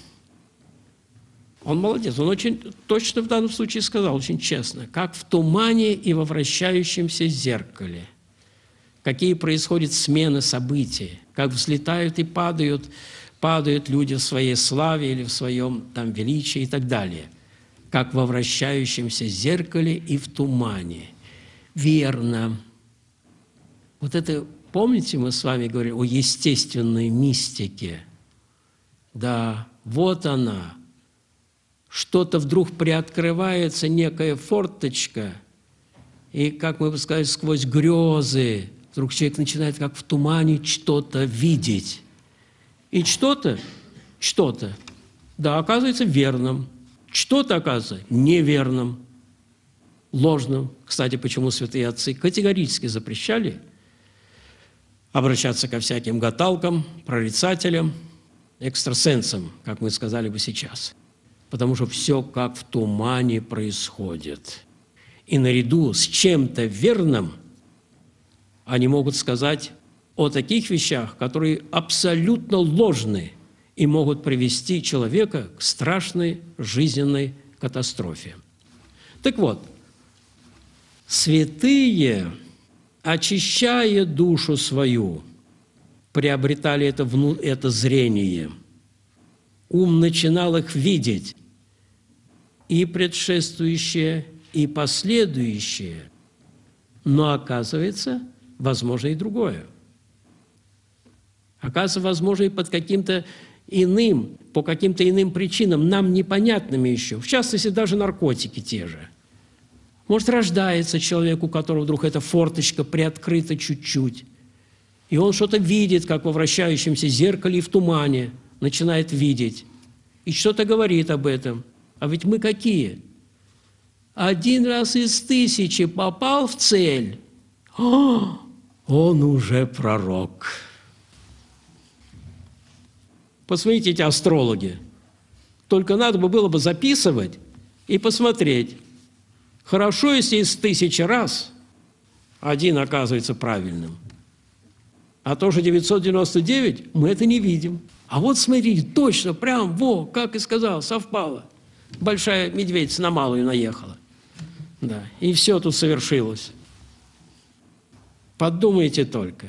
Он молодец, он очень точно в данном случае сказал, очень честно, как в тумане и во вращающемся зеркале. Какие происходят смены событий, как взлетают и падают, падают люди в своей славе или в своем там величии и так далее. Как во вращающемся зеркале и в тумане. Верно. Вот это, помните, мы с вами говорили о естественной мистике? Да, вот она. Что-то вдруг приоткрывается, некая форточка, и, как мы бы сказали, сквозь грезы, вдруг человек начинает, как в тумане, что-то видеть. И что-то, что-то, да, оказывается верным, что-то оказывается неверным, ложным. Кстати, почему святые отцы категорически запрещали обращаться ко всяким гадалкам, прорицателям, экстрасенсам, как мы сказали бы сейчас. Потому что все как в тумане происходит. И наряду с чем-то верным они могут сказать о таких вещах, которые абсолютно ложны и могут привести человека к страшной жизненной катастрофе. Так вот, святые, очищая душу свою, приобретали это, вну... это зрение. Ум начинал их видеть, и предшествующее, и последующее. Но оказывается, возможно и другое. Оказывается, возможно и под каким-то иным, по каким-то иным причинам, нам непонятным еще. В частности, даже наркотики те же. Может, рождается человек, у которого вдруг эта форточка приоткрыта чуть-чуть, и он что-то видит, как во вращающемся зеркале и в тумане, начинает видеть, и что-то говорит об этом. А ведь мы какие? Один раз из тысячи попал в цель, о, он уже пророк. Посмотрите, эти астрологи. Только надо бы было бы записывать и посмотреть. Хорошо, если из тысячи раз один оказывается правильным. А то же девятьсот девяносто девять мы это не видим. А вот смотрите, точно, прям, во, как и сказал, совпало. Большая медведица на малую наехала. Да, и все тут совершилось. Подумайте только.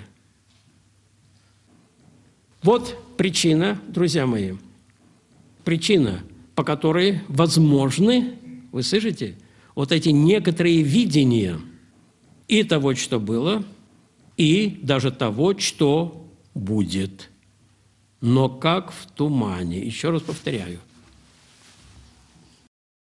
Вот причина, друзья мои, причина, по которой возможны, вы слышите, вот эти некоторые видения и того, что было, и даже того, что будет. Но как в тумане. Еще раз повторяю.